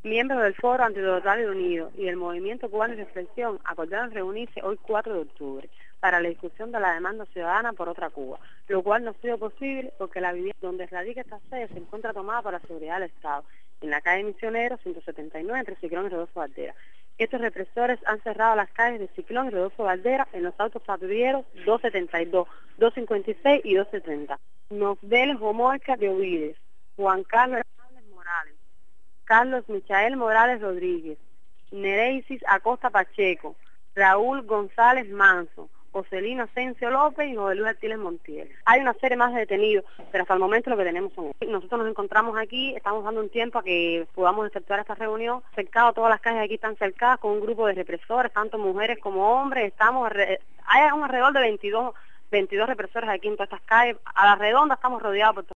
Miembros del Foro Antitotalitario Unido y del Movimiento Cubano de Reflexión acordaron reunirse hoy 4 de octubre para la discusión de la demanda ciudadana por otra Cuba, lo cual no ha sido posible porque la vivienda donde radica esta sede se encuentra tomada para la seguridad del Estado, en la calle Misionero 179 entre Ciclón y Rodolfo Valdera. Estos represores han cerrado las calles de Ciclón y Rodolfo Valdera en los autos patrulleros 272, 256 y 270. Nosdeles Homorca de Ovides, Juan Carlos Hernández Morales, Carlos Michael Morales Rodríguez, Nereisis Acosta Pacheco, Raúl González Manso, Joselino Asensio López y José Luis Artiles Montiel. Hay una serie más de detenidos, pero hasta el momento lo que tenemos son estos. Nosotros nos encontramos aquí, estamos dando un tiempo a que podamos efectuar esta reunión. Cercado, todas las calles aquí están cercadas con un grupo de represores, tanto mujeres como hombres. Hay un alrededor de 22 represores aquí en todas estas calles. A la redonda estamos rodeados por